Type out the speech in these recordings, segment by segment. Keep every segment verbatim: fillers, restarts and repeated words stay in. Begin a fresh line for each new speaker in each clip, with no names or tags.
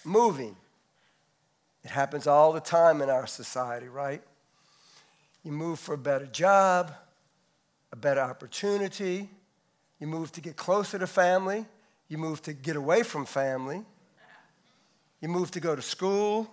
moving. It happens all the time in our society, right? You move for a better job, a better opportunity. You move to get closer to family. You move to get away from family. You move to go to school.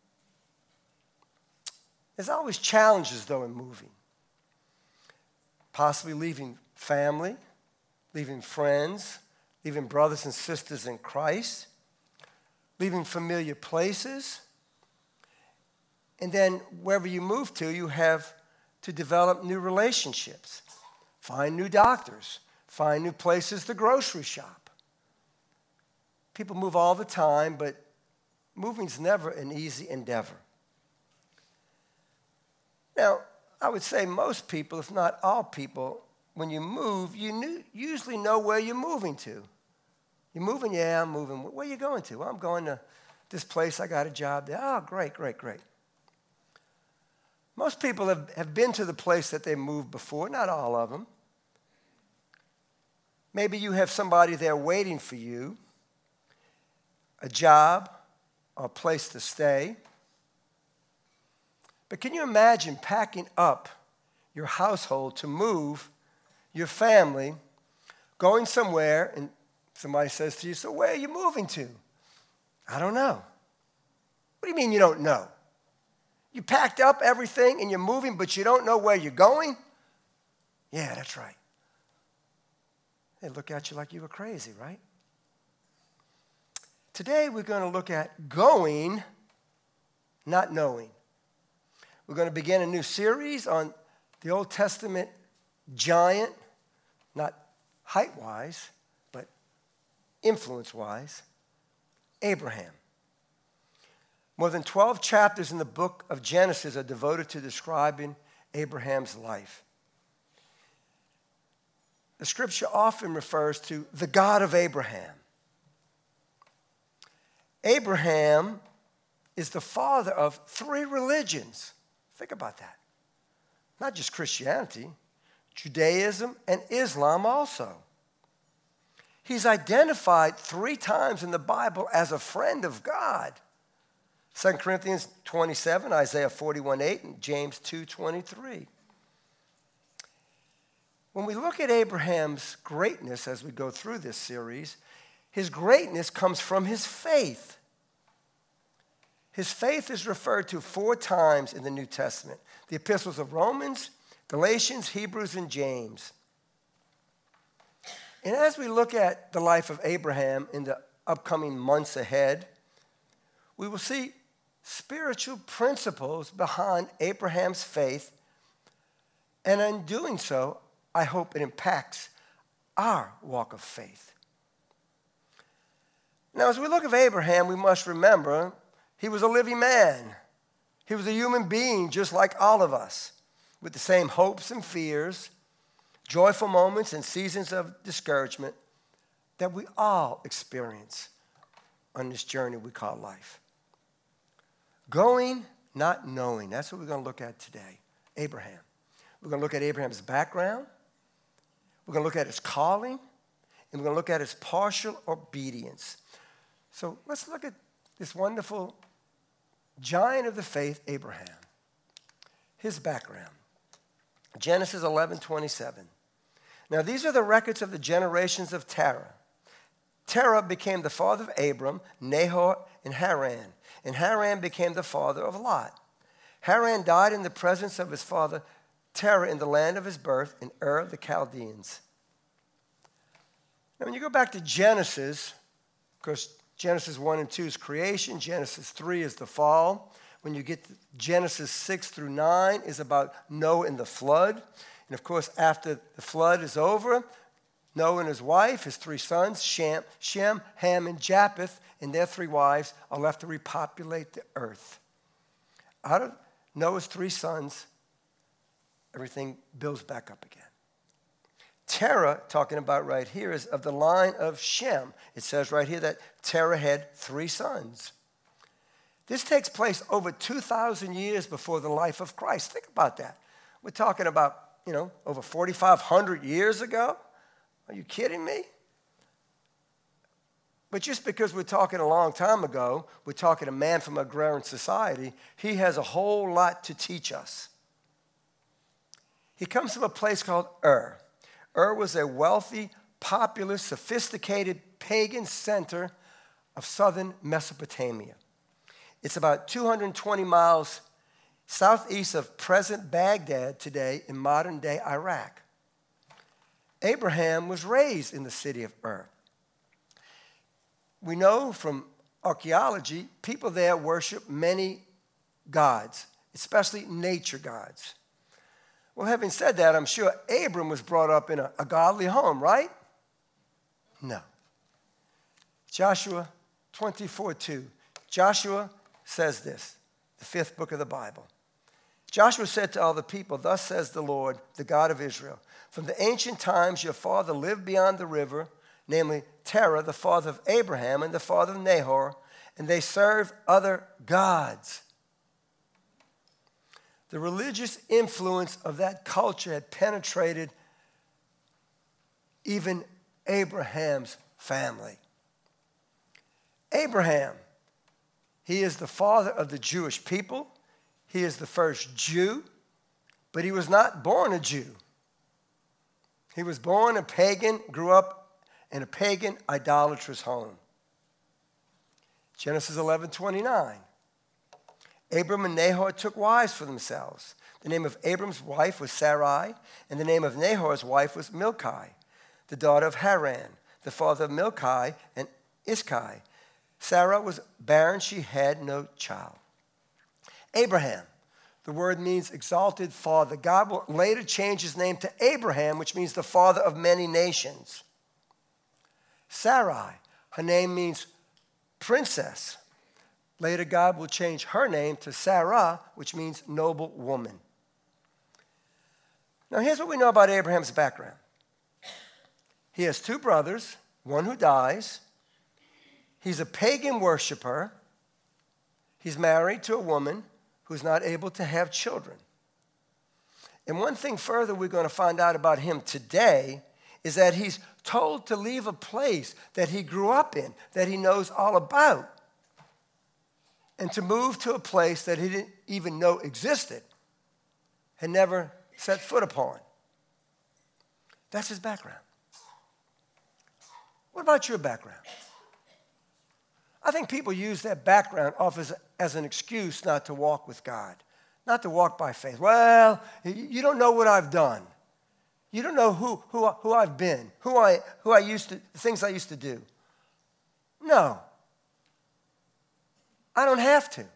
There's always challenges, though, in moving. Possibly leaving family, leaving friends, leaving brothers and sisters in Christ, leaving familiar places. And then wherever you move to, you have to develop new relationships, find new doctors, find new places to grocery shop. People move all the time, but moving's never an easy endeavor. Now, I would say most people, if not all people, when you move, you knew, usually know where you're moving to. You're moving? Yeah, I'm moving. Where are you going to? Well, I'm going to this place. I got a job there. Oh, great, great, great. Most people have, have been to the place that they moved before, not all of them. Maybe you have somebody there waiting for you, a job, or a place to stay. But can you imagine packing up your household to move your family, going somewhere, and somebody says to you, so where are you moving to? I don't know. What do you mean you don't know? You packed up everything and you're moving, but you don't know where you're going? Yeah, that's right. They look at you like you were crazy, right? Today we're going to look at going, not knowing. We're going to begin a new series on the Old Testament giant, not height-wise, but influence-wise, Abraham. More than twelve chapters in the book of Genesis are devoted to describing Abraham's life. The scripture often refers to the God of Abraham. Abraham is the father of three religions. Think about that. Not just Christianity, Judaism and Islam also. He's identified three times in the Bible as a friend of God. Second Corinthians twenty-seven, Isaiah forty-one eight, and James two twenty-three. When we look at Abraham's greatness as we go through this series, his greatness comes from his faith. His faith is referred to four times in the New Testament. The epistles of Romans, Galatians, Hebrews, and James. And as we look at the life of Abraham in the upcoming months ahead, we will see spiritual principles behind Abraham's faith, and in doing so, I hope it impacts our walk of faith. Now, as we look at Abraham, we must remember he was a living man. He was a human being just like all of us, with the same hopes and fears, joyful moments and seasons of discouragement that we all experience on this journey we call life. Going, not knowing. That's what we're going to look at today. Abraham. We're going to look at Abraham's background. We're going to look at his calling. And we're going to look at his partial obedience. So let's look at this wonderful giant of the faith, Abraham. His background. Genesis eleven twenty-seven. Now these are the records of the generations of Terah. Terah became the father of Abram, Nahor, and Haran. And Haran became the father of Lot. Haran died in the presence of his father Terah in the land of his birth in Ur of the Chaldeans. Now when you go back to Genesis, of course, Genesis one and two is creation. Genesis three is the fall. When you get to Genesis six through nine is about Noah and the flood. And of course, after the flood is over, Noah and his wife, his three sons, Shem, Shem, Ham, and Japheth, and their three wives are left to repopulate the earth. Out of Noah's three sons, everything builds back up again. Terah, talking about right here, is of the line of Shem. It says right here that Terah had three sons. This takes place over two thousand years before the life of Christ. Think about that. We're talking about, you know, over forty-five hundred years ago. Are you kidding me? But just because we're talking a long time ago, we're talking a man from agrarian society, he has a whole lot to teach us. He comes from a place called Ur. Ur was a wealthy, populous, sophisticated pagan center of southern Mesopotamia. It's about two hundred twenty miles southeast of present Baghdad today in modern-day Iraq. Abraham was raised in the city of Ur. We know from archaeology, people there worship many gods, especially nature gods. Well, having said that, I'm sure Abram was brought up in a, a godly home, right? No. Joshua twenty-four two. Joshua says this, the fifth book of the Bible. Joshua said to all the people, "Thus says the Lord, the God of Israel, from the ancient times your father lived beyond the river, namely Terah, the father of Abraham and the father of Nahor, and they served other gods." The religious influence of that culture had penetrated even Abraham's family. Abraham, he is the father of the Jewish people. He is the first Jew, but he was not born a Jew. He was born a pagan, grew up in a pagan, idolatrous home. Genesis eleven twenty-nine. Abram and Nahor took wives for themselves. The name of Abram's wife was Sarai, and the name of Nahor's wife was Milcah, the daughter of Haran, the father of Milcah and Iscai. Sarah was barren, she had no child. Abraham, the word means exalted father. God will later change his name to Abraham, which means the father of many nations. Sarai, her name means princess. Later, God will change her name to Sarah, which means noble woman. Now, here's what we know about Abraham's background. He has two brothers, one who dies. He's a pagan worshiper. He's married to a woman who's not able to have children. And one thing further we're going to find out about him today is that he's told to leave a place that he grew up in, that he knows all about, and to move to a place that he didn't even know existed, had never set foot upon. That's his background. What about your background? I think people use that background off as, as an excuse not to walk with God, not to walk by faith. Well, you don't know what I've done. You don't know who, who, who I've been, who I, who I used to, the things I used to do. No. I don't have to.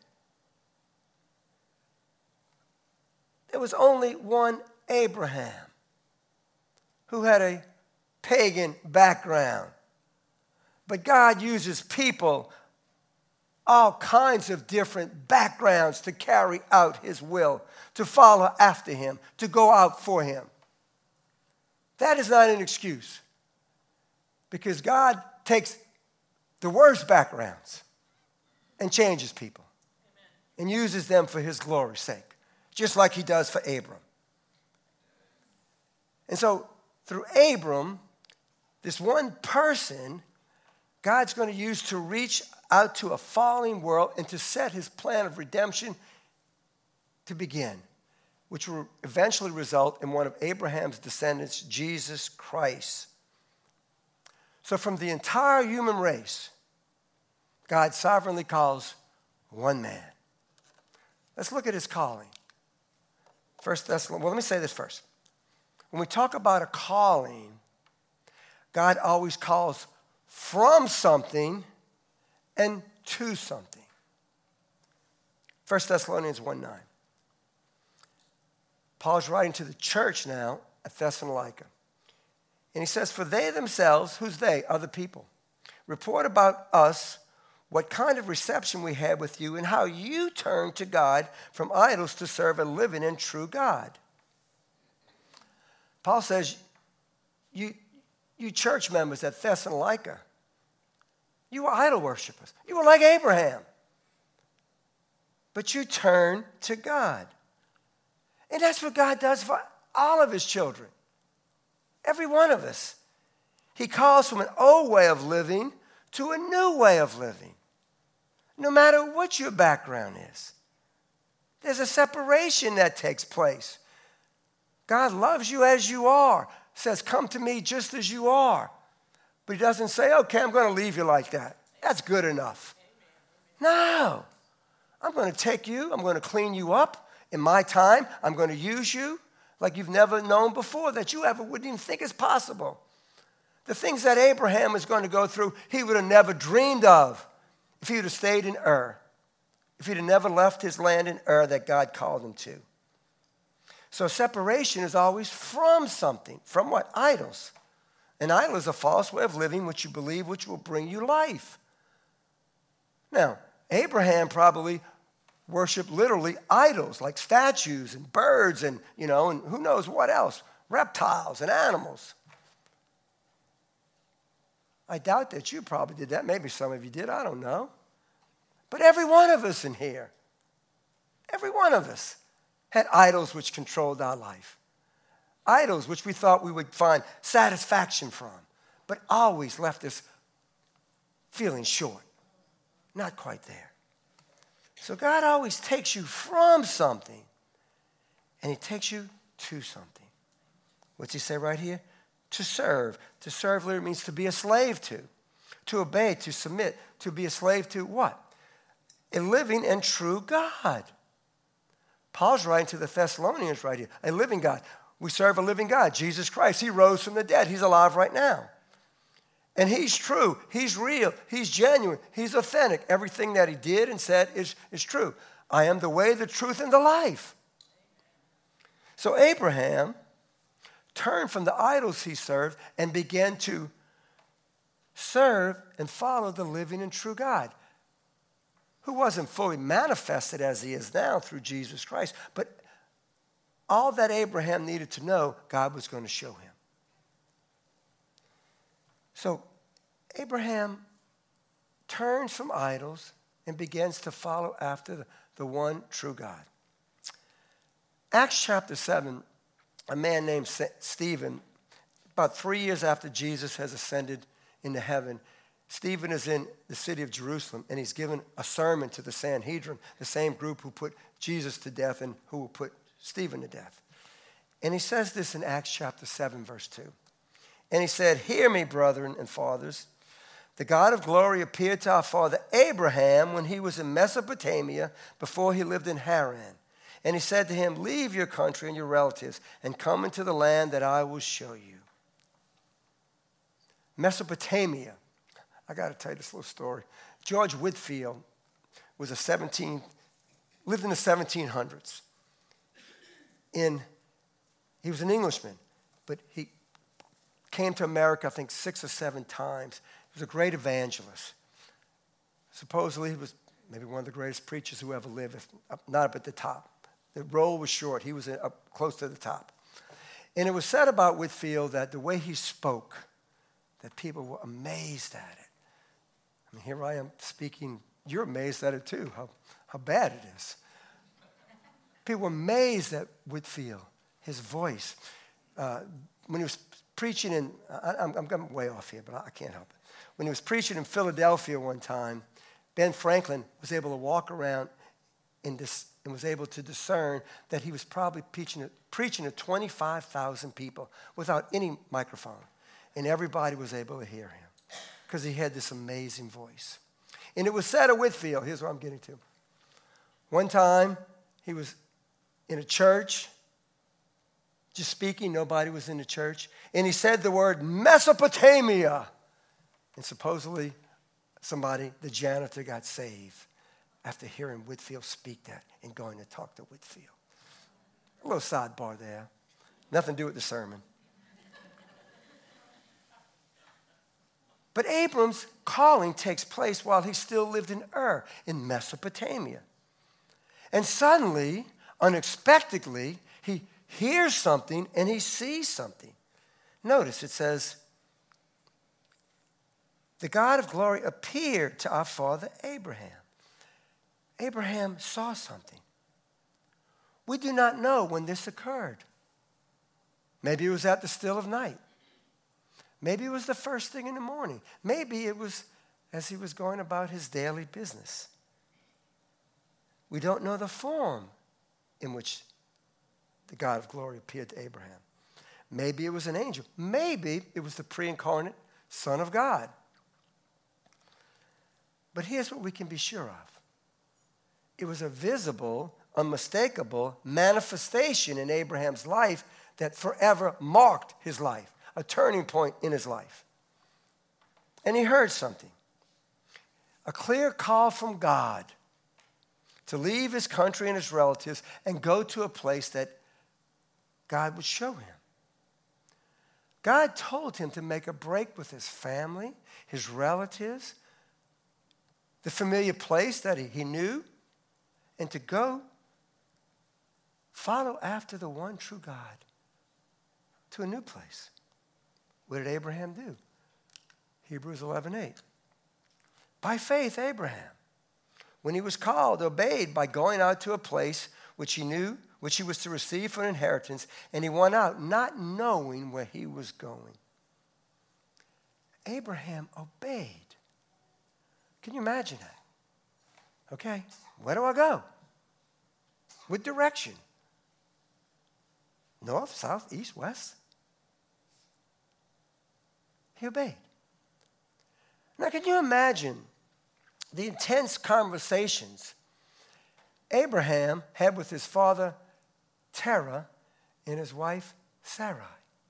There was only one Abraham who had a pagan background. But God uses people, all kinds of different backgrounds, to carry out his will, to follow after him, to go out for him. That is not an excuse, because God takes the worst backgrounds and changes people. Amen. And uses them for his glory's sake, just like he does for Abram. And so through Abram, this one person, God's going to use to reach out to a falling world and to set his plan of redemption to begin, which will eventually result in one of Abraham's descendants, Jesus Christ. So from the entire human race, God sovereignly calls one man. Let's look at his calling. First Thessalonians, well, let me say this first. When we talk about a calling, God always calls from something and to something. First Thessalonians one nine. Paul's writing to the church now at Thessalonica. And he says, "For they themselves," who's they? Other people, "report about us what kind of reception we had with you and how you turned to God from idols to serve a living and true God." Paul says, you, you church members at Thessalonica, you were idol worshipers. You were like Abraham. But you turned to God. And that's what God does for all of his children. Every one of us. He calls from an old way of living to a new way of living, no matter what your background is. There's a separation that takes place. God loves you as you are, says, come to me just as you are. But he doesn't say, okay, I'm going to leave you like that. That's good enough. No. I'm going to take you. I'm going to clean you up in my time. I'm going to use you like you've never known before, that you ever wouldn't even think is possible. The things that Abraham is going to go through, he would have never dreamed of if he would have stayed in Ur, if he'd have never left his land in Ur that God called him to. So separation is always from something. From what? Idols. An idol is a false way of living which you believe which will bring you life. Now, Abraham probably worshiped literally idols like statues and birds and, you know, and who knows what else, reptiles and animals. I doubt that you probably did that. Maybe some of you did. I don't know. But every one of us in here, every one of us had idols which controlled our life. Idols which we thought we would find satisfaction from, but always left us feeling short. Not quite there. So God always takes you from something, and he takes you to something. What's he say right here? To serve. To serve literally means to be a slave to. To obey, to submit, to be a slave to what? A living and true God. Paul's writing to the Thessalonians right here. A living God. We serve a living God, Jesus Christ. He rose from the dead. He's alive right now. And he's true. He's real. He's genuine. He's authentic. Everything that he did and said is, is true. I am the way, the truth, and the life. So Abraham turned from the idols he served and began to serve and follow the living and true God, who wasn't fully manifested as he is now through Jesus Christ. But all that Abraham needed to know, God was going to show him. So Abraham turns from idols and begins to follow after the, the one true God. Acts chapter seven, a man named Stephen, about three years after Jesus has ascended into heaven, Stephen is in the city of Jerusalem, and he's given a sermon to the Sanhedrin, the same group who put Jesus to death and who will put Stephen to death. And he says this in Acts chapter seven, verse two. And he said, hear me, brethren and fathers. The God of glory appeared to our father Abraham when he was in Mesopotamia before he lived in Haran. And he said to him, leave your country and your relatives and come into the land that I will show you. Mesopotamia. I got to tell you this little story. George Whitefield was a seventeen, lived in the seventeen hundreds. In, he was an Englishman, but he came to America, I think, six or seven times. He was a great evangelist. Supposedly, he was maybe one of the greatest preachers who ever lived, if not up at the top. The roll was short. He was up close to the top. And it was said about Whitefield that the way he spoke, that people were amazed at it. I mean, here I am speaking. You're amazed at it too, how, how bad it is. People were amazed at Whitefield, his voice. Uh, when he was preaching in, I, I'm, I'm way off here, but I can't help it. When he was preaching in Philadelphia one time, Ben Franklin was able to walk around in this, and was able to discern that he was probably preaching, preaching to twenty-five thousand people without any microphone. And everybody was able to hear him because he had this amazing voice. And it was said of Whitefield, here's what I'm getting to. One time, he was in a church, just speaking, nobody was in the church, and he said the word Mesopotamia. And supposedly, somebody, the janitor, got saved after hearing Whitefield speak that and going to talk to Whitefield. A little sidebar there. Nothing to do with the sermon. But Abram's calling takes place while he still lived in Ur, in Mesopotamia. And suddenly, unexpectedly, he hears something and he sees something. Notice it says, the God of glory appeared to our father Abraham. Abraham saw something. We do not know when this occurred. Maybe it was at the still of night. Maybe it was the first thing in the morning. Maybe it was as he was going about his daily business. We don't know the form in which the God of glory appeared to Abraham. Maybe it was an angel. Maybe it was the pre-incarnate Son of God. But here's what we can be sure of. It was a visible, unmistakable manifestation in Abraham's life that forever marked his life, a turning point in his life. And he heard something, a clear call from God to leave his country and his relatives and go to a place that God would show him. God told him to make a break with his family, his relatives, the familiar place that he, he knew, and to go follow after the one true God to a new place. What did Abraham do? Hebrews eleven eight. By faith, Abraham, when he was called, obeyed by going out to a place which he knew, which he was to receive for an inheritance, and he went out not knowing where he was going. Abraham obeyed. Can you imagine that? Okay, where do I go? What direction? North, south, east, west? He obeyed. Now, can you imagine the intense conversations Abraham had with his father Terah and his wife Sarai?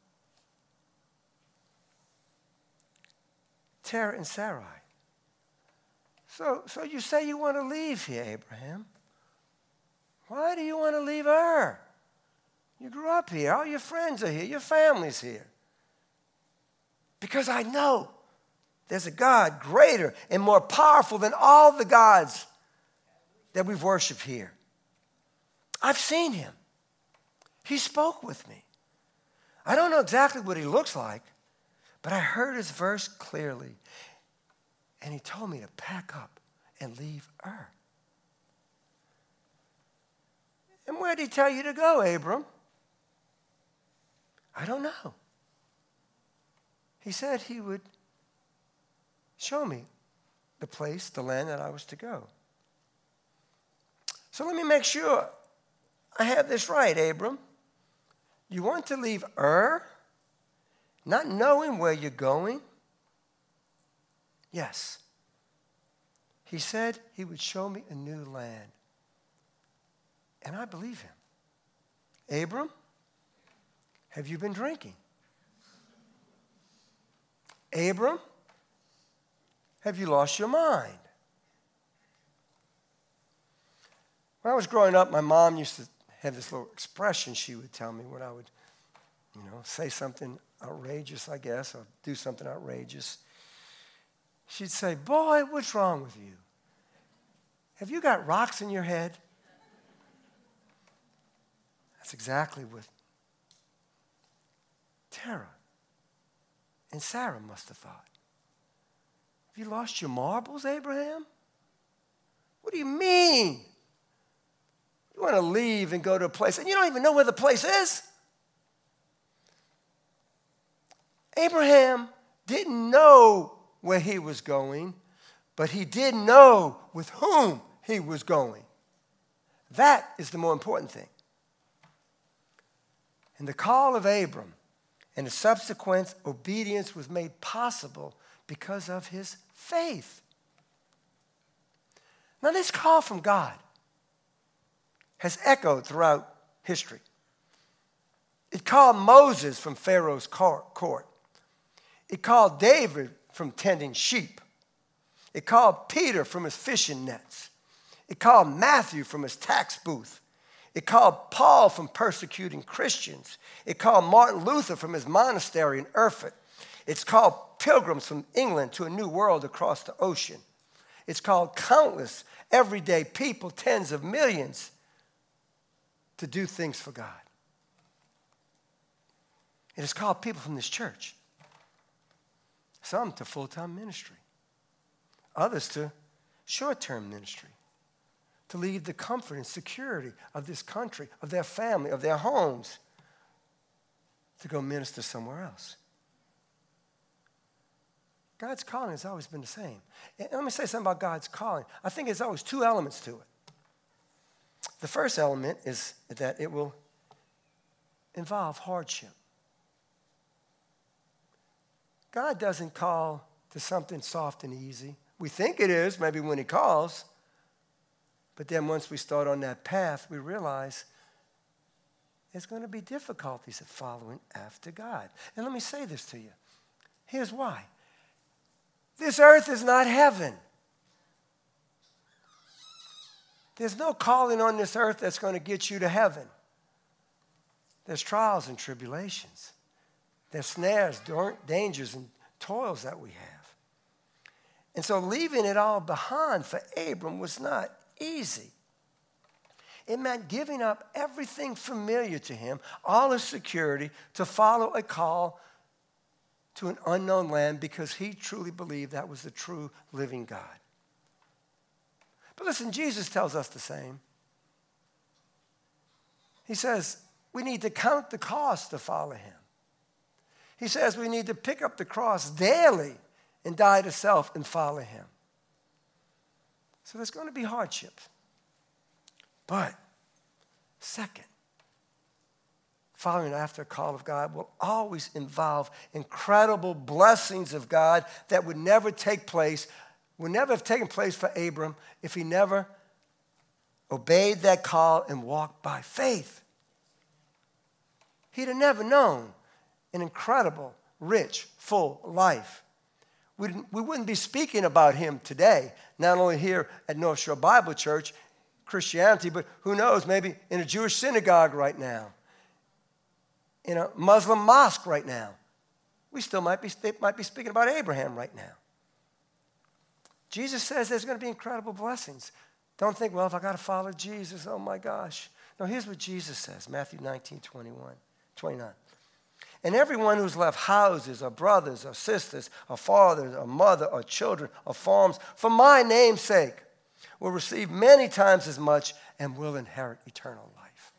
Terah and Sarai. So, so you say you want to leave here, Abraham. Why do you want to leave her? You grew up here. All your friends are here. Your family's here. Because I know there's a God greater and more powerful than all the gods that we've worshiped here. I've seen him. He spoke with me. I don't know exactly what he looks like, but I heard his verse clearly. And he told me to pack up and leave Ur. And where did he tell you to go, Abram? I don't know. He said he would show me the place, the land that I was to go. So let me make sure I have this right, Abram. You want to leave Ur, not knowing where you're going? Yes. He said he would show me a new land. And I believe him. Abram, have you been drinking? Abram, have you lost your mind? When I was growing up, my mom used to have this little expression she would tell me when I would, you know, say something outrageous, I guess, or do something outrageous. She'd say, boy, what's wrong with you? Have you got rocks in your head? That's exactly what Terah and Sarah must have thought. Have you lost your marbles, Abraham? What do you mean? You want to leave and go to a place, and you don't even know where the place is? Abraham didn't know where he was going, but he did know with whom he was going. That is the more important thing. And the call of Abram and the subsequent obedience was made possible because of his faith. Now, this call from God has echoed throughout history. It called Moses from Pharaoh's court. It called David from tending sheep. It called Peter from his fishing nets. It called Matthew from his tax booth. It called Paul from persecuting Christians. It called Martin Luther from his monastery in Erfurt. It's called pilgrims from England to a new world across the ocean. It's called countless everyday people, tens of millions, to do things for God. It has called people from this church, some to full-time ministry, others to short-term ministry, to leave the comfort and security of this country, of their family, of their homes, to go minister somewhere else. God's calling has always been the same. And let me say something about God's calling. I think there's always two elements to it. The first element is that it will involve hardship. God doesn't call to something soft and easy. We think it is, maybe when he calls. But then once we start on that path, we realize there's going to be difficulties of following after God. And let me say this to you. Here's why. This earth is not heaven. There's no calling on this earth that's going to get you to heaven. There's trials and tribulations. There's snares, dangers, and toils that we have. And so leaving it all behind for Abram was not easy. It meant giving up everything familiar to him, all his security, to follow a call to an unknown land because he truly believed that was the true living God. But listen, Jesus tells us the same. He says we need to count the cost to follow him. He says we need to pick up the cross daily and die to self and follow him. So there's going to be hardships. But second, following after a call of God will always involve incredible blessings of God that would never take place, would never have taken place for Abram if he never obeyed that call and walked by faith. He'd have never known an incredible, rich, full life. We, we wouldn't be speaking about him today, not only here at North Shore Bible Church, Christianity, but who knows, maybe in a Jewish synagogue right now, in a Muslim mosque right now. We still might be, they might be speaking about Abraham right now. Jesus says there's going to be incredible blessings. Don't think, well, if I got to follow Jesus, oh my gosh. No, here's what Jesus says, Matthew nineteen, twenty-one, twenty-nine. And everyone who's left houses or brothers or sisters or fathers or mother or children or farms for my name's sake will receive many times as much and will inherit eternal life.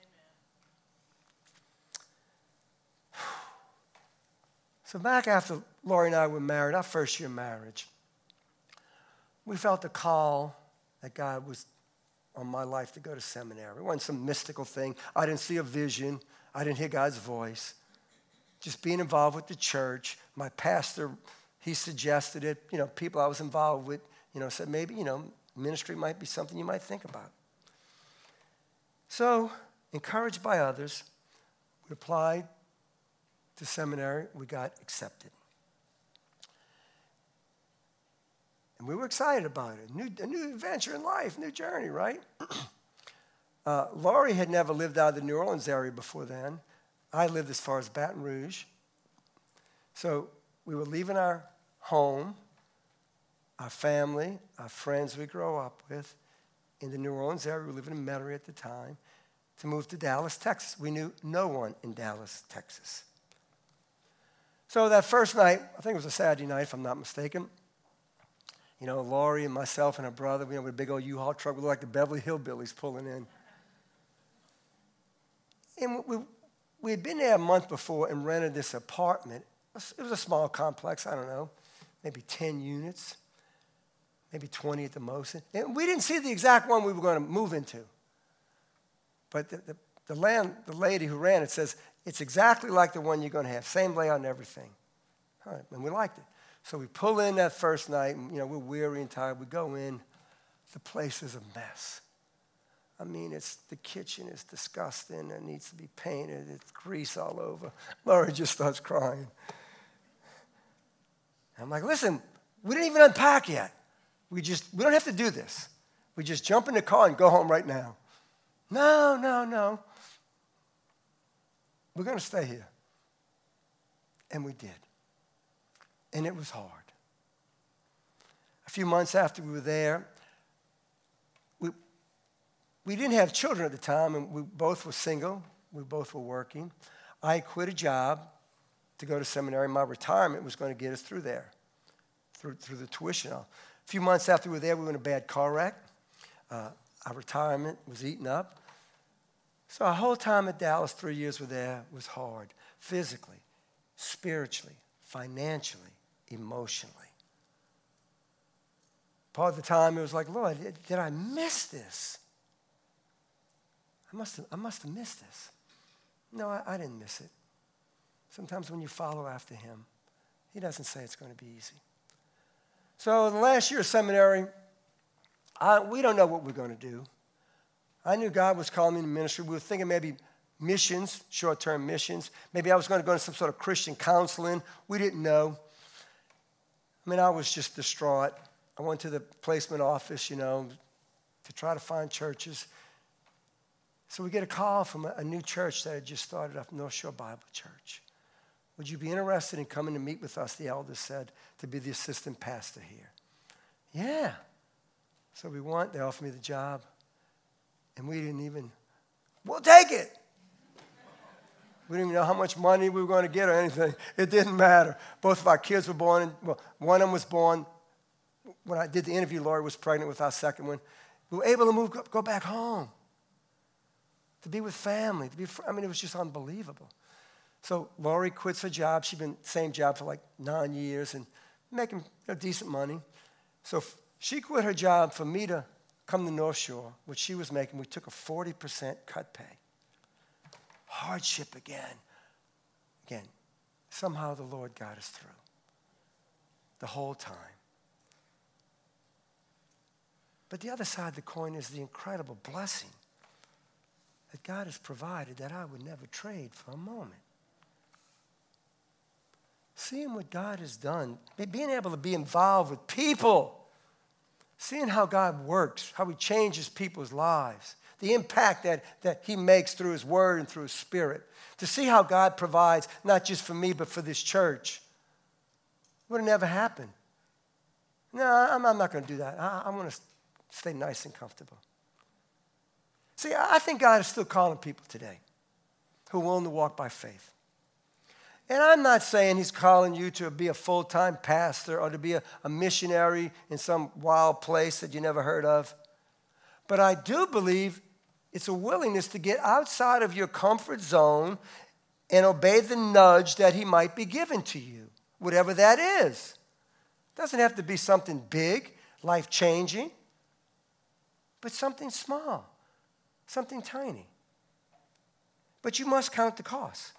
Amen. So back after Lori and I were married, our first year marriage, we felt the call that God was on my life to go to seminary. It wasn't some mystical thing. I didn't see a vision. I didn't hear God's voice. Just being involved with the church. My pastor, he suggested it. You know, people I was involved with, you know, said maybe, you know, ministry might be something you might think about. So, encouraged by others, we applied to seminary. We got accepted. And we were excited about it. New, a new adventure in life, new journey, right? uh, Laurie had never lived out of the New Orleans area before then. I lived as far as Baton Rouge. So we were leaving our home, our family, our friends we grew up with in the New Orleans area. We were living in Metairie at the time, to move to Dallas, Texas. We knew no one in Dallas, Texas. So that first night, I think it was a Saturday night, if I'm not mistaken, you know, Laurie and myself and her brother, you know, with a big old U-Haul truck, we looked like the Beverly Hillbillies pulling in. And we, we had been there a month before and rented this apartment. It was a small complex, I don't know, maybe ten units, maybe twenty at the most. And we didn't see the exact one we were going to move into. But the, the, the, land, the lady who ran it says, it's exactly like the one you're going to have, same layout and everything. All right, and we liked it. So we pull in that first night, and, you know, we're weary and tired. We go in. The place is a mess. I mean, it's the kitchen is disgusting. It needs to be painted. It's grease all over. Laura just starts crying. I'm like, listen, we didn't even unpack yet. We just, we don't have to do this. We just jump in the car and go home right now. No, no, no. We're going to stay here. And we did. And it was hard. A few months after we were there, we, we didn't have children at the time, and we both were single. We both were working. I quit a job to go to seminary. My retirement was going to get us through there, through, through the tuition. A few months after we were there, we were in a bad car wreck. Uh, our retirement was eaten up. So our whole time at Dallas, three years we were there, was hard. Physically, spiritually, financially, emotionally. Part of the time it was like, Lord, did I miss this? I must have, I must have missed this. No, I, I didn't miss it. Sometimes when you follow after him, he doesn't say it's going to be easy. So the last year of seminary, I, we don't know what we're going to do. I knew God was calling me to ministry. We were thinking maybe missions, short-term missions. Maybe I was going to go into some sort of Christian counseling. We didn't know. I mean, I was just distraught. I went to the placement office, you know, to try to find churches. So we get a call from a, a new church that had just started up, North Shore Bible Church. Would you be interested in coming to meet with us, the elders said, to be the assistant pastor here? Yeah. So we went. They offered me the job. And we didn't even, we'll take it. We didn't even know how much money we were going to get or anything. It didn't matter. Both of our kids were born. In, well, one of them was born. When I did the interview, Lori was pregnant with our second one. We were able to move, go back home, to be with family. To be, I mean, it was just unbelievable. So Lori quits her job. She'd been same job for like nine years and making you know, decent money. So she quit her job for me to come to North Shore, which she was making. We took a forty percent cut pay. Hardship again. Again, somehow the Lord got us through the whole time. But the other side of the coin is the incredible blessing that God has provided that I would never trade for a moment. Seeing what God has done, being able to be involved with people, seeing how God works, how he changes people's lives, the impact that, that he makes through his word and through his spirit, to see how God provides, not just for me, but for this church, would have never happened. No, I'm, I'm not going to do that. I, I want to stay nice and comfortable. See, I think God is still calling people today who are willing to walk by faith. And I'm not saying he's calling you to be a full-time pastor or to be a, a missionary in some wild place that you never heard of. But I do believe it's a willingness to get outside of your comfort zone and obey the nudge that he might be giving to you, whatever that is. It doesn't have to be something big, life-changing, but something small, something tiny. But you must count the cost.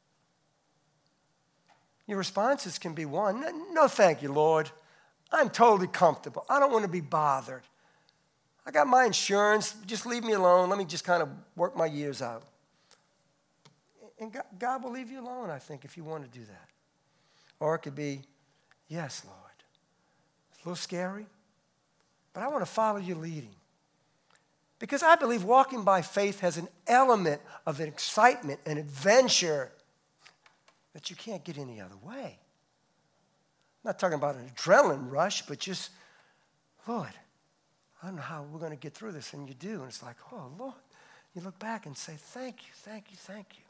Your responses can be one, no thank you, Lord. I'm totally comfortable. I don't want to be bothered. I got my insurance. Just leave me alone. Let me just kind of work my years out. And God, God will leave you alone, I think, if you want to do that. Or it could be, yes, Lord. It's a little scary, but I want to follow your leading. Because I believe walking by faith has an element of an excitement and adventure that you can't get any other way. I'm not talking about an adrenaline rush, but just, Lord, I don't know how we're going to get through this. And you do. And it's like, oh, Lord. You look back and say, thank you, thank you, thank you.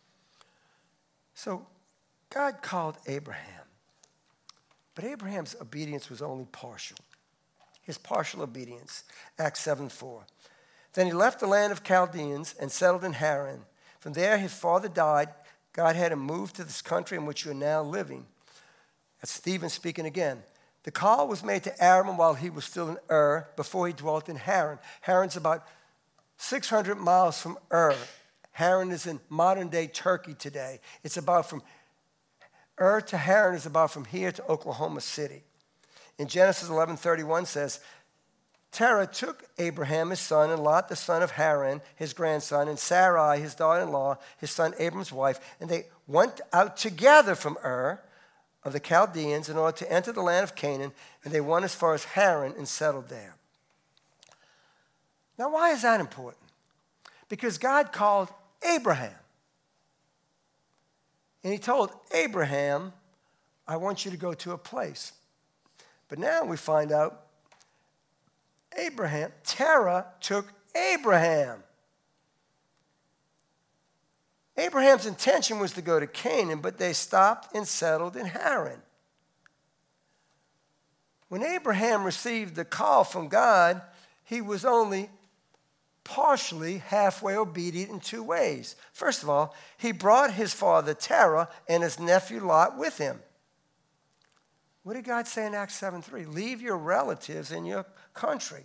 So God called Abraham. But Abraham's obedience was only partial. His partial obedience, Acts seven four. Then he left the land of Chaldeans and settled in Haran. From there his father died. God had him move to this country in which you are now living. That's Stephen speaking again. The call was made to Abram while he was still in Ur, before he dwelt in Haran. Haran's about six hundred miles from Ur. Haran is in modern-day Turkey today. It's about from Ur to Haran is about from here to Oklahoma City. In Genesis eleven thirty-one says, Terah took Abraham, his son, and Lot, the son of Haran, his grandson, and Sarai, his daughter-in-law, his son Abram's wife, and they went out together from Ur of the Chaldeans in order to enter the land of Canaan, and they went as far as Haran and settled there. Now, why is that important? Because God called Abraham. And he told Abraham, I want you to go to a place. But now we find out Abraham, Terah took Abraham. Abraham's intention was to go to Canaan, but they stopped and settled in Haran. When Abraham received the call from God, he was only partially halfway obedient in two ways. First of all, he brought his father Terah and his nephew Lot with him. What did God say in Acts seven three? Leave your relatives in your country.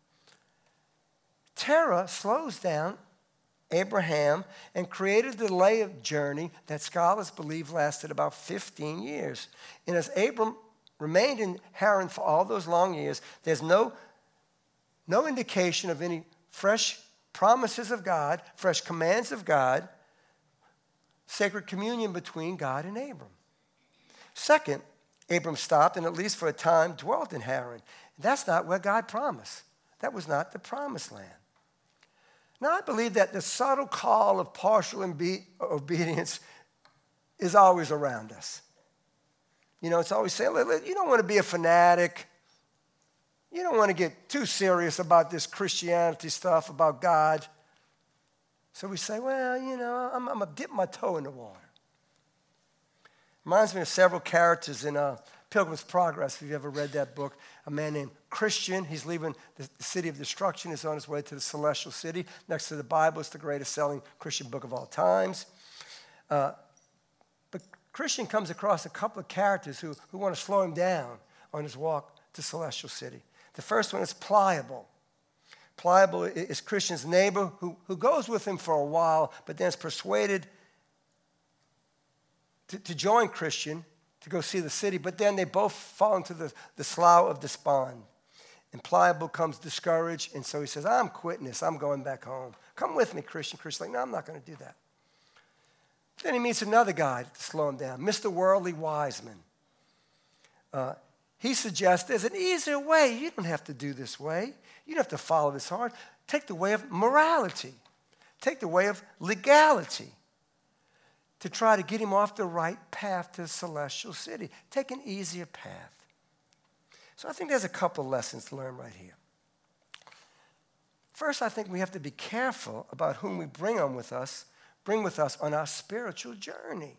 Terah slows down Abraham and created a delay of journey that scholars believe lasted about fifteen years. And as Abram remained in Haran for all those long years, there's no, no indication of any fresh promises of God, fresh commands of God, sacred communion between God and Abram. Second, Abram stopped and at least for a time dwelt in Haran. That's not where God promised. That was not the promised land. Now, I believe that the subtle call of partial imbe- obedience is always around us. You know, it's always saying, you don't want to be a fanatic. You don't want to get too serious about this Christianity stuff, about God. So we say, well, you know, I'm, I'm going to dip my toe in the water. Reminds me of several characters in uh, Pilgrim's Progress, if you've ever read that book. A man named Christian, he's leaving the, the city of destruction, is on his way to the celestial city. Next to the Bible, it's the greatest selling Christian book of all times. Uh, but Christian comes across a couple of characters who, who want to slow him down on his walk to celestial city. The first one is Pliable. Pliable is Christian's neighbor who, who goes with him for a while, but then is persuaded to, to join Christian to go see the city, but then they both fall into the, the slough of despond. And Pliable comes discouraged, and so he says, I'm quitting this. I'm going back home. Come with me, Christian. Christian's like, no, I'm not going to do that. Then he meets another guy to slow him down, Mister Worldly Wiseman. Uh, he suggests there's an easier way. You don't have to do this way. You don't have to follow this hard. Take the way of morality. Take the way of legality to try to get him off the right path to the celestial city. Take an easier path. So I think there's a couple lessons to learn right here. First, I think we have to be careful about whom we bring on with us, bring with us on our spiritual journey. Amen.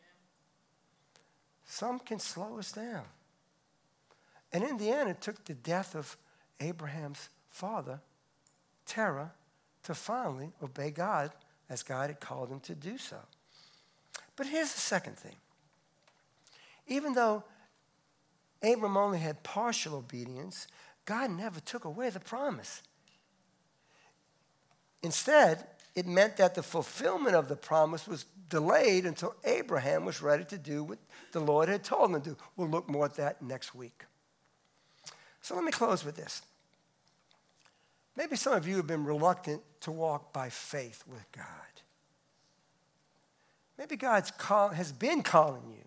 Some can slow us down. And in the end, it took the death of Abraham's father, Terah, to finally obey God as God had called him to do so. But here's the second thing. Even though Abram only had partial obedience, God never took away the promise. Instead, it meant that the fulfillment of the promise was delayed until Abraham was ready to do what the Lord had told him to do. We'll look more at that next week. So let me close with this. Maybe some of you have been reluctant to walk by faith with God. Maybe God call, has been calling you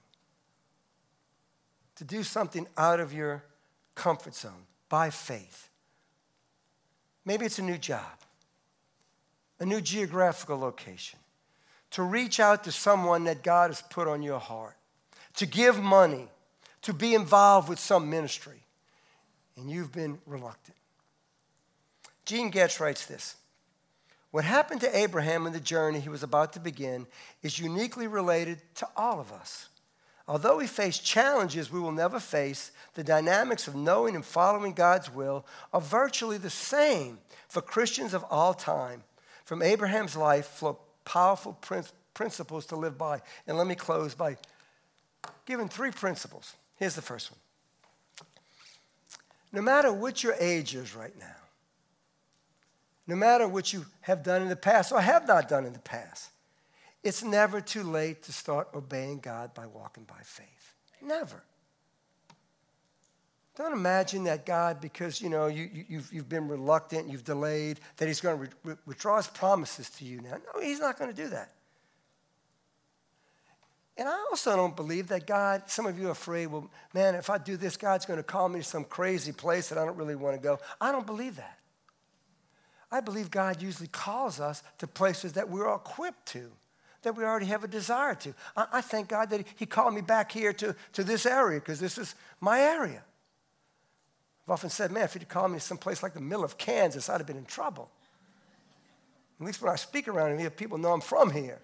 to do something out of your comfort zone by faith. Maybe it's a new job, a new geographical location, to reach out to someone that God has put on your heart, to give money, to be involved with some ministry, and you've been reluctant. Gene Getz writes this. What happened to Abraham in the journey he was about to begin is uniquely related to all of us. Although we face challenges we will never face, the dynamics of knowing and following God's will are virtually the same for Christians of all time. From Abraham's life flow powerful principles to live by. And let me close by giving three principles. Here's the first one. No matter what your age is right now, no matter what you have done in the past or have not done in the past, it's never too late to start obeying God by walking by faith. Never. Don't imagine that God, because you know you, you, you've, you've been reluctant, you've delayed, that he's going to re- withdraw his promises to you now. No, he's not going to do that. And I also don't believe that God, some of you are afraid, well, man, if I do this, God's going to call me to some crazy place that I don't really want to go. I don't believe that. I believe God usually calls us to places that we're equipped to, that we already have a desire to. I, I thank God that he called me back here to, to this area because this is my area. I've often said, man, if he'd called me to some place like the middle of Kansas, I'd have been in trouble. At least when I speak around here, people know I'm from here.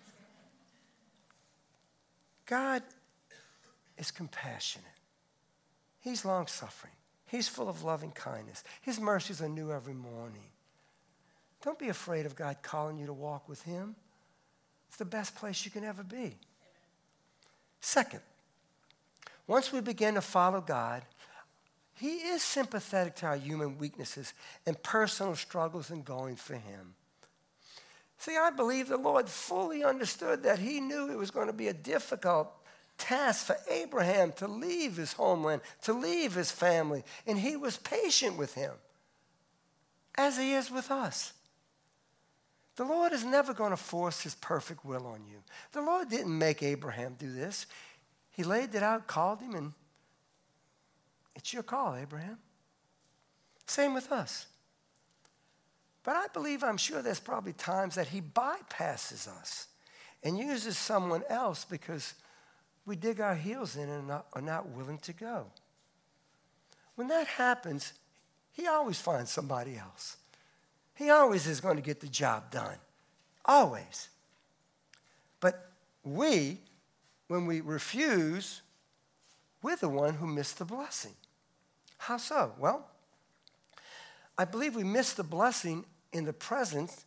God is compassionate. He's long-suffering. He's full of loving kindness. His mercies are new every morning. Don't be afraid of God calling you to walk with him. It's the best place you can ever be. Second, Once we begin to follow God, he is sympathetic to our human weaknesses and personal struggles in going for him. See, I believe the Lord fully understood that he knew it was going to be a difficult task for Abraham to leave his homeland, to leave his family, and he was patient with him, as he is with us. The Lord is never going to force his perfect will on you. The Lord didn't make Abraham do this. He laid it out, called him, and it's your call, Abraham. Same with us. But I believe, I'm sure there's probably times that he bypasses us and uses someone else because we dig our heels in and are not, are not willing to go. When that happens, he always finds somebody else. He always is going to get the job done. Always. But we, when we refuse, we're the one who missed the blessing. How so? Well, I believe we miss the blessing in the present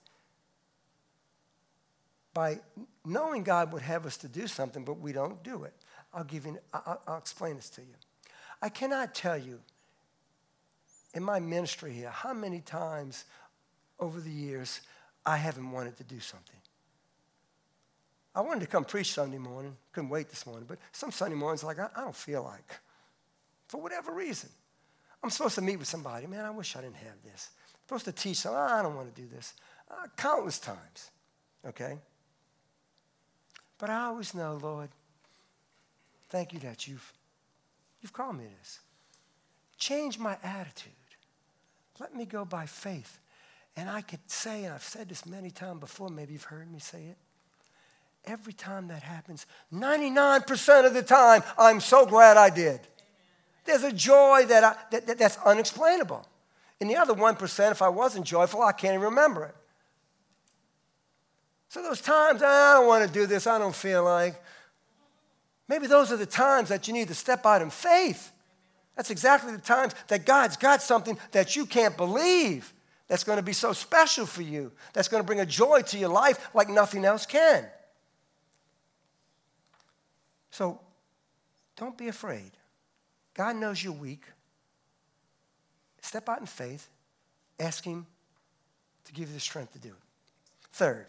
by knowing God would have us to do something, but we don't do it. I'll give you, I'll, I'll explain this to you. I cannot tell you in my ministry here how many times over the years I haven't wanted to do something. I wanted to come preach Sunday morning, couldn't wait this morning, but some Sunday mornings like, I, I don't feel like, for whatever reason. I'm supposed to meet with somebody. Man, I wish I didn't have this. I'm supposed to teach them. Oh, I don't want to do this. Uh, countless times, okay? But I always know, Lord, thank you that you've, you've called me this. Change my attitude. Let me go by faith. And I could say, and I've said this many times before, maybe you've heard me say it, every time that happens, ninety-nine percent of the time, I'm so glad I did. There's a joy that, I, that, that that's unexplainable. And the other one percent, if I wasn't joyful, I can't even remember it. So those times, I don't want to do this, I don't feel like. Maybe those are the times that you need to step out in faith. That's exactly the times that God's got something that you can't believe that's going to be so special for you, that's going to bring a joy to your life like nothing else can. So don't be afraid. God knows you're weak. Step out in faith. Ask him to give you the strength to do it. Third,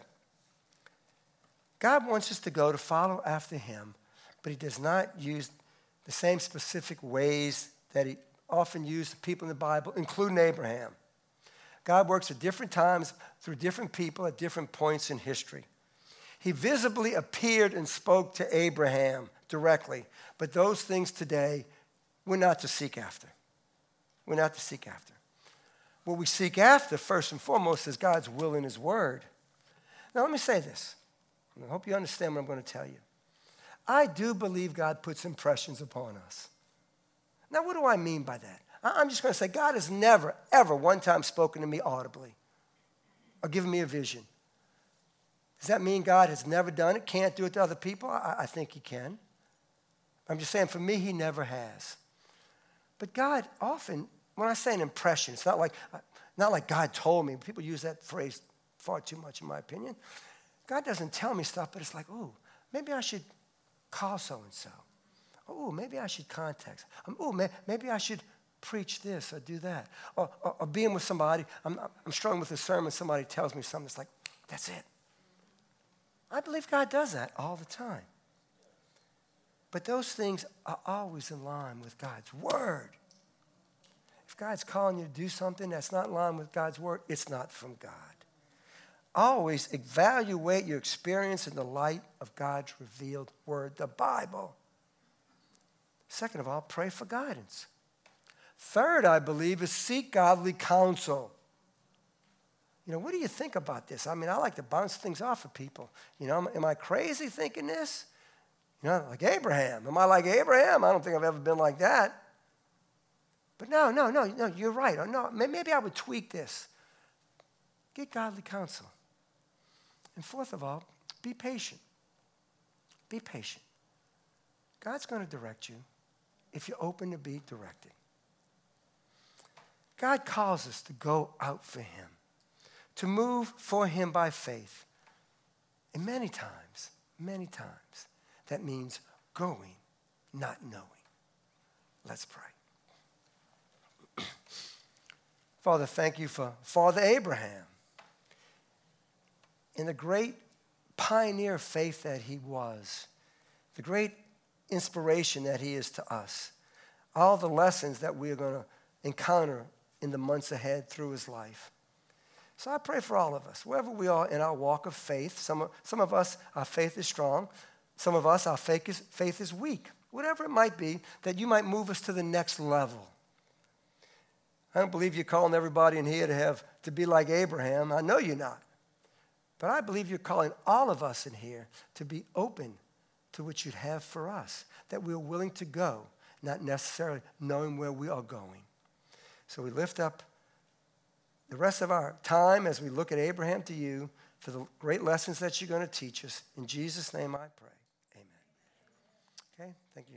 God wants us to go to follow after him, but he does not use the same specific ways that he often used the people in the Bible, including Abraham. God works at different times through different people at different points in history. He visibly appeared and spoke to Abraham directly, but those things today we're not to seek after. We're not to seek after. What we seek after, first and foremost, is God's will and his word. Now, let me say this. I hope you understand what I'm going to tell you. I do believe God puts impressions upon us. Now, what do I mean by that? I'm just going to say God has never, ever one time spoken to me audibly or given me a vision. Does that mean God has never done it, can't do it to other people? I, I think he can. I'm just saying for me, he never has. But God often, when I say an impression, it's not like, not like God told me. People use that phrase far too much, in my opinion. God doesn't tell me stuff, but it's like, oh, maybe I should call so-and-so. Oh, maybe I should contact. Um, oh, may, maybe I should preach this or do that. Or, or, or being with somebody, I'm, I'm struggling with a sermon, somebody tells me something, it's like, that's it. I believe God does that all the time. But those things are always in line with God's word. If God's calling you to do something that's not in line with God's word, it's not from God. Always evaluate your experience in the light of God's revealed word, the Bible. Second of all, pray for guidance. Third, I believe, is seek godly counsel. You know, what do you think about this? I mean, I like to bounce things off of people. You know, am, am I crazy thinking this? You know, like Abraham. Am I like Abraham? I don't think I've ever been like that. But no, no, no, no, you're right. Or no, maybe I would tweak this. Get godly counsel. And fourth of all, be patient. Be patient. God's going to direct you if you're open to be directed. God calls us to go out for him, to move for him by faith. And many times, many times, that means going, not knowing. Let's pray. Father, thank you for Father Abraham and the great pioneer faith that he was, the great inspiration that he is to us, all the lessons that we are going to encounter in the months ahead through his life. So I pray for all of us, wherever we are in our walk of faith. Some of, some of us, our faith is strong. Some of us, our faith is, faith is weak. Whatever it might be, that you might move us to the next level. I don't believe you're calling everybody in here to have to be like Abraham. I know you're not. But I believe you're calling all of us in here to be open to what you'd have for us, that we're willing to go, not necessarily knowing where we are going. So we lift up the rest of our time as we look at Abraham to you for the great lessons that you're going to teach us. In Jesus' name I pray.